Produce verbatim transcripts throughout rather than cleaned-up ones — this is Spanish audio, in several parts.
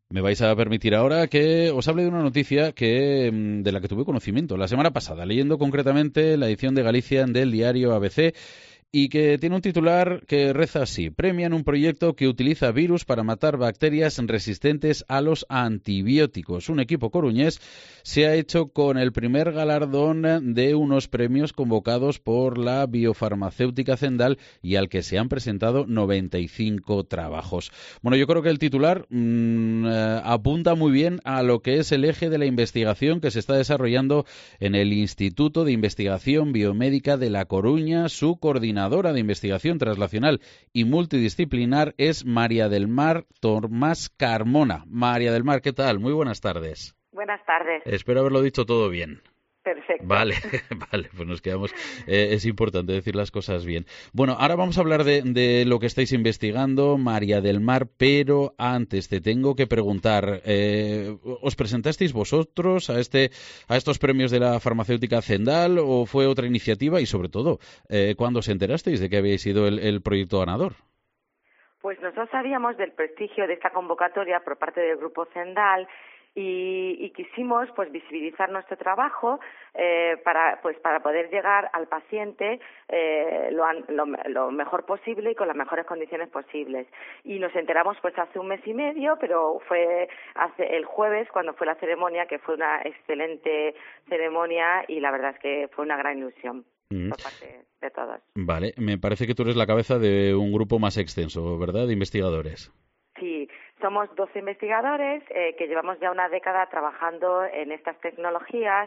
Me vais a permitir ahora que os hable de una noticia que mm, de la que tuve conocimiento la semana pasada, leyendo concretamente la edición de Galicia del diario A B C, y que tiene un titular que reza así: premian un proyecto que utiliza virus para matar bacterias resistentes a los antibióticos. Un equipo coruñés se ha hecho con el primer galardón de unos premios convocados por la biofarmacéutica Zendal y al que se han presentado noventa y cinco trabajos. Bueno, yo creo que el titular mmm, eh, apunta muy bien a lo que es el eje de la investigación que se está desarrollando en el Instituto de Investigación Biomédica de La Coruña. Su coordinadora de investigación translacional y multidisciplinar es María del Mar Tomás Carmona. María del Mar, ¿qué tal? Muy buenas tardes. Buenas tardes. Espero haberlo dicho todo bien. Perfecto. Vale, vale, pues nos quedamos. Eh, es importante decir las cosas bien. Bueno, ahora vamos a hablar de, de lo que estáis investigando, María del Mar, pero antes te tengo que preguntar, eh, ¿os presentasteis vosotros a este, a estos premios de la farmacéutica Zendal o fue otra iniciativa? Y sobre todo, eh, ¿cuándo os enterasteis de que habíais sido el, el proyecto ganador? Pues nosotros sabíamos del prestigio de esta convocatoria por parte del Grupo Zendal. Y, y quisimos pues visibilizar nuestro trabajo eh, para pues para poder llegar al paciente eh, lo, lo, lo mejor posible y con las mejores condiciones posibles. Y nos enteramos pues hace un mes y medio, pero fue hace el jueves cuando fue la ceremonia, que fue una excelente ceremonia y la verdad es que fue una gran ilusión mm. por parte de todos. Vale, me parece que tú eres la cabeza de un grupo más extenso, ¿verdad?, de investigadores. Sí, somos doce investigadores eh, que llevamos ya una década trabajando en estas tecnologías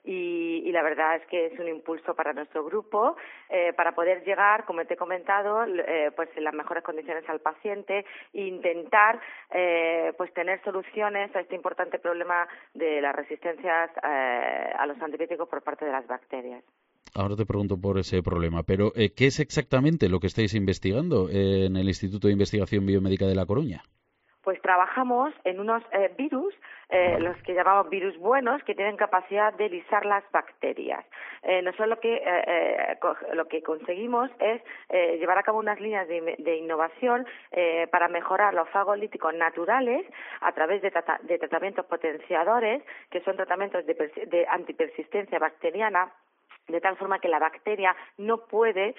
y, y la verdad es que es un impulso para nuestro grupo eh, para poder llegar, como te he comentado, eh, pues en las mejores condiciones al paciente e intentar eh, pues tener soluciones a este importante problema de las resistencias eh, a los antibióticos por parte de las bacterias. Ahora te pregunto por ese problema, pero eh, ¿qué es exactamente lo que estáis investigando en el Instituto de Investigación Biomédica de La Coruña? Pues trabajamos en unos eh, virus, eh, los que llamamos virus buenos, que tienen capacidad de lisar las bacterias. Eh, nosotros lo que, eh, eh, lo que conseguimos es eh, llevar a cabo unas líneas de, de innovación eh, para mejorar los fagos líticos naturales a través de, trata, de tratamientos potenciadores, que son tratamientos de, de antipersistencia bacteriana, de tal forma que la bacteria no puede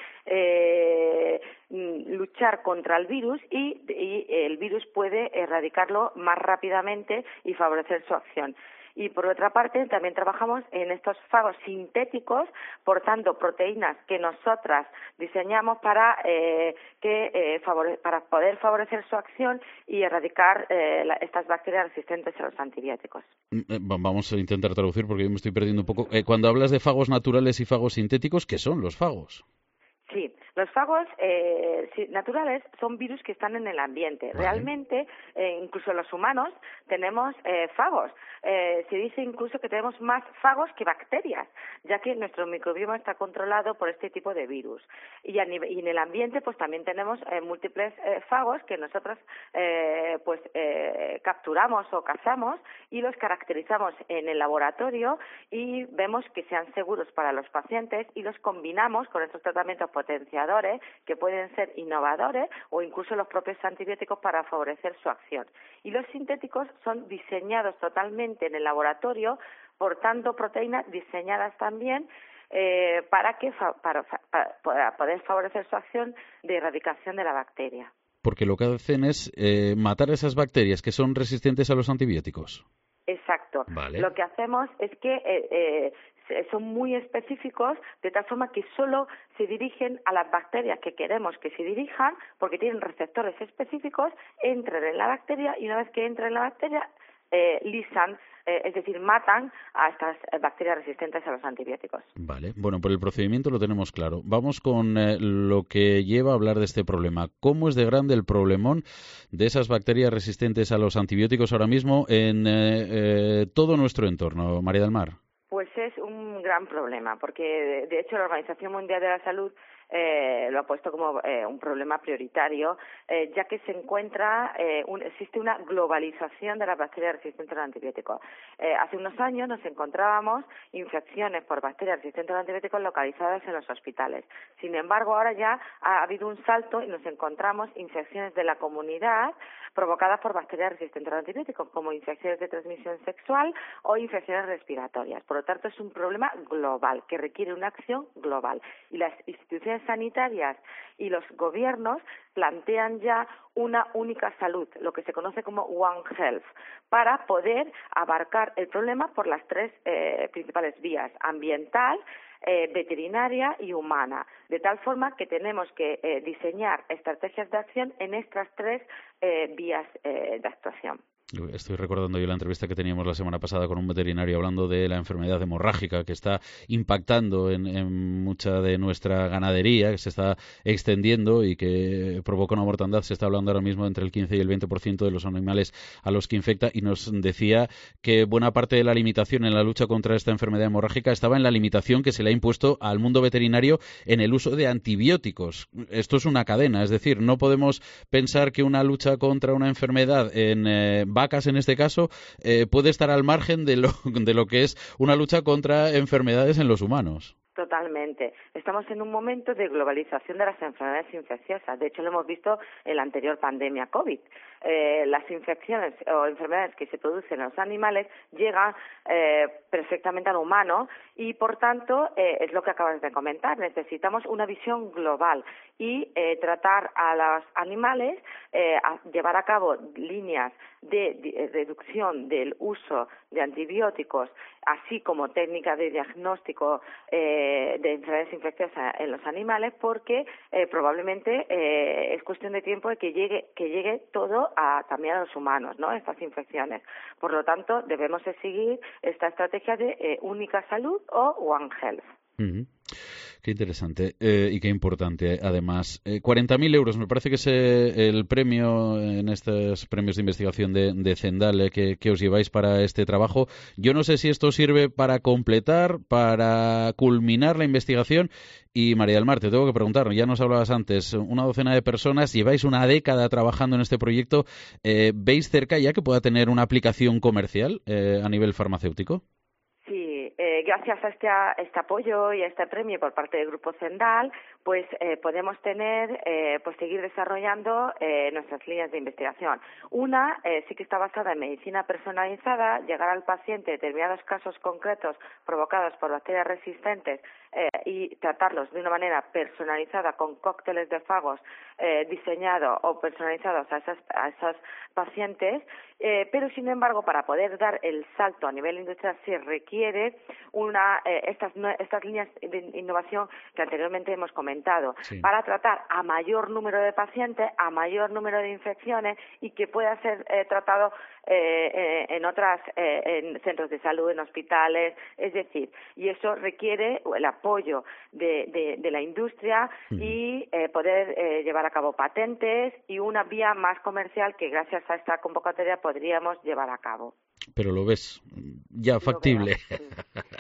eh, luchar contra el virus y, y el virus puede erradicarlo más rápidamente y favorecer su acción. Y por otra parte también trabajamos en estos fagos sintéticos, portando proteínas que nosotras diseñamos para eh, que eh, favore- para poder favorecer su acción y erradicar eh, la, estas bacterias resistentes a los antibióticos. Vamos a intentar traducir porque yo me estoy perdiendo un poco. Eh, cuando hablas de fagos naturales y fagos sintéticos, ¿qué son los fagos? Sí, los fagos eh, naturales son virus que están en el ambiente. Vale. Realmente, eh, incluso los humanos tenemos eh, fagos. Eh, se dice incluso que tenemos más fagos que bacterias, ya que nuestro microbioma está controlado por este tipo de virus. Y, a nivel, y en el ambiente, pues también tenemos eh, múltiples eh, fagos que nosotros eh, pues eh, capturamos o cazamos y los caracterizamos en el laboratorio y vemos que sean seguros para los pacientes y los combinamos con estos tratamientos potenciadores que pueden ser innovadores o incluso los propios antibióticos para favorecer su acción. Y los sintéticos son diseñados totalmente en el laboratorio, portando proteínas diseñadas también eh, para, que fa- para, para, para poder favorecer su acción de erradicación de la bacteria. Porque lo que hacen es eh, matar a esas bacterias que son resistentes a los antibióticos. Exacto. Vale. Lo que hacemos es que eh, eh, son muy específicos, de tal forma que solo se dirigen a las bacterias que queremos que se dirijan, porque tienen receptores específicos, entran en la bacteria y una vez que entran en la bacteria, eh, lisan, eh, es decir, matan a estas bacterias resistentes a los antibióticos. Vale, bueno, por el procedimiento lo tenemos claro. Vamos con eh, lo que lleva a hablar de este problema. ¿Cómo es de grande el problemón de esas bacterias resistentes a los antibióticos ahora mismo en eh, eh, todo nuestro entorno, María del Mar? Pues es un gran problema, porque de hecho la Organización Mundial de la Salud eh, lo ha puesto como eh, un problema prioritario, eh, ya que se encuentra, eh, un, existe una globalización de las bacterias resistentes a los antibióticos. Eh, hace unos años nos encontrábamos infecciones por bacterias resistentes a los antibióticos localizadas en los hospitales. Sin embargo, ahora ya ha habido un salto y nos encontramos infecciones de la comunidad provocadas por bacterias resistentes a los antibióticos, como infecciones de transmisión sexual o infecciones respiratorias. Por lo tanto, es un problema global que requiere una acción global. Y las instituciones sanitarias y los gobiernos plantean ya una única salud, lo que se conoce como One Health, para poder abarcar el problema por las tres eh, principales vías: ambiental, Eh, veterinaria y humana, de tal forma que tenemos que eh, diseñar estrategias de acción en estas tres eh, vías eh, de actuación. Estoy recordando yo la entrevista que teníamos la semana pasada con un veterinario hablando de la enfermedad hemorrágica que está impactando en, en mucha de nuestra ganadería, que se está extendiendo y que provoca una mortandad. Se está hablando ahora mismo entre el quince y el veinte por ciento de los animales a los que infecta, y nos decía que buena parte de la limitación en la lucha contra esta enfermedad hemorrágica estaba en la limitación que se le ha impuesto al mundo veterinario en el uso de antibióticos. Esto es una cadena, es decir, no podemos pensar que una lucha contra una enfermedad en eh, vacas en este caso, eh, puede estar al margen de lo, de lo que es una lucha contra enfermedades en los humanos. Totalmente. Estamos en un momento de globalización de las enfermedades infecciosas. De hecho, lo hemos visto en la anterior pandemia COVID. Eh, las infecciones o enfermedades que se producen en los animales llegan eh, perfectamente al humano y, por tanto, eh, es lo que acabas de comentar. Necesitamos una visión global y eh, tratar a los animales, eh, a llevar a cabo líneas de, de reducción del uso de antibióticos, así como técnicas de diagnóstico eh, de enfermedades infecciosas en los animales, porque eh, probablemente eh, es cuestión de tiempo de que llegue que llegue todo a, también a los humanos, ¿no?, estas infecciones. Por lo tanto, debemos de seguir esta estrategia de eh, única salud o One Health. Uh-huh. Qué interesante eh, y qué importante, además. Eh, cuarenta mil euros, me parece que es eh, el premio en estos premios de investigación de, de Zendal eh, que, que os lleváis para este trabajo. Yo no sé si esto sirve para completar, para culminar la investigación. Y María del Mar, te tengo que preguntar, ya nos hablabas antes, una docena de personas, lleváis una década trabajando en este proyecto. Eh, ¿Veis cerca ya que pueda tener una aplicación comercial eh, a nivel farmacéutico? Sí, eh, gracias a este, a este apoyo y a este premio por parte del Grupo Zendal, pues eh, podemos tener, eh, pues seguir desarrollando eh, nuestras líneas de investigación. Una eh, sí que está basada en medicina personalizada, llegar al paciente determinados casos concretos provocados por bacterias resistentes eh, y tratarlos de una manera personalizada con cócteles de fagos eh, diseñados o personalizados a, esas, a esos pacientes, eh, pero sin embargo para poder dar el salto a nivel industrial se requiere una eh, estas estas líneas de innovación que anteriormente hemos comentado, sí, para tratar a mayor número de pacientes, a mayor número de infecciones y que pueda ser eh, tratado eh, eh, en otras eh, en centros de salud, en hospitales, es decir, y eso requiere el apoyo de, de, de la industria uh-huh. y eh, poder eh, llevar a cabo patentes y una vía más comercial que gracias a esta convocatoria podríamos llevar a cabo. Pero lo ves ya factible. Veo, sí.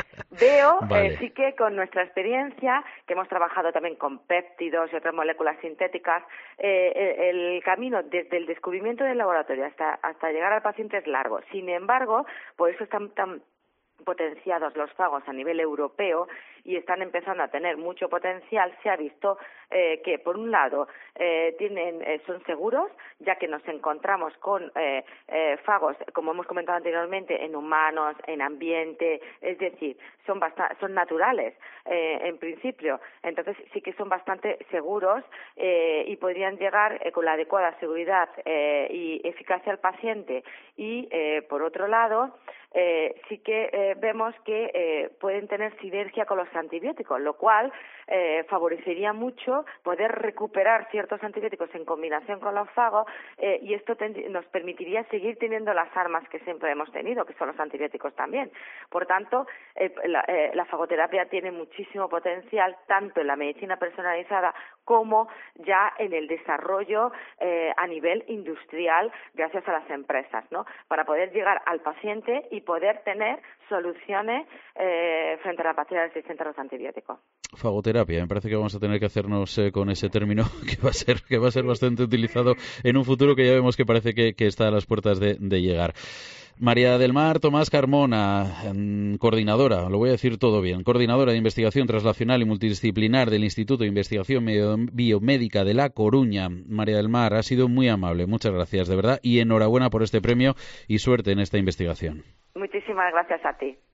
Veo vale. eh, sí que con nuestra experiencia, que hemos trabajado también con péptidos y otras moléculas sintéticas, eh, el, el camino desde el descubrimiento del laboratorio hasta, hasta llegar al paciente es largo. Sin embargo, por eso están tan potenciados los fagos a nivel europeo y están empezando a tener mucho potencial. Se ha visto eh, que, por un lado, eh, tienen eh, son seguros, ya que nos encontramos con eh, eh, fagos, como hemos comentado anteriormente, en humanos, en ambiente, es decir, son bast- son naturales eh, en principio, entonces sí que son bastante seguros eh, y podrían llegar eh, con la adecuada seguridad eh, y eficacia al paciente. Y, eh, por otro lado, eh, sí que eh, vemos que eh, pueden tener sinergia con los antibióticos, lo cual eh, favorecería mucho poder recuperar ciertos antibióticos en combinación con los fagos eh, y esto ten- nos permitiría seguir teniendo las armas que siempre hemos tenido, que son los antibióticos también. Por tanto, eh, la, eh, la fagoterapia tiene muchísimo potencial tanto en la medicina personalizada como ya en el desarrollo eh, a nivel industrial gracias a las empresas, ¿no? Para poder llegar al paciente y poder tener soluciones eh, frente a la patología resistente a los antibióticos. Fagoterapia, me parece que vamos a tener que hacernos eh, con ese término que va a ser que va a ser bastante utilizado en un futuro que ya vemos que parece que, que está a las puertas de, de llegar. María del Mar Tomás Carmona, coordinadora, lo voy a decir todo bien, coordinadora de investigación translacional y multidisciplinar del Instituto de Investigación Biomédica de La Coruña. María del Mar, ha sido muy amable, muchas gracias, de verdad, y enhorabuena por este premio y suerte en esta investigación. Muchísimas gracias a ti.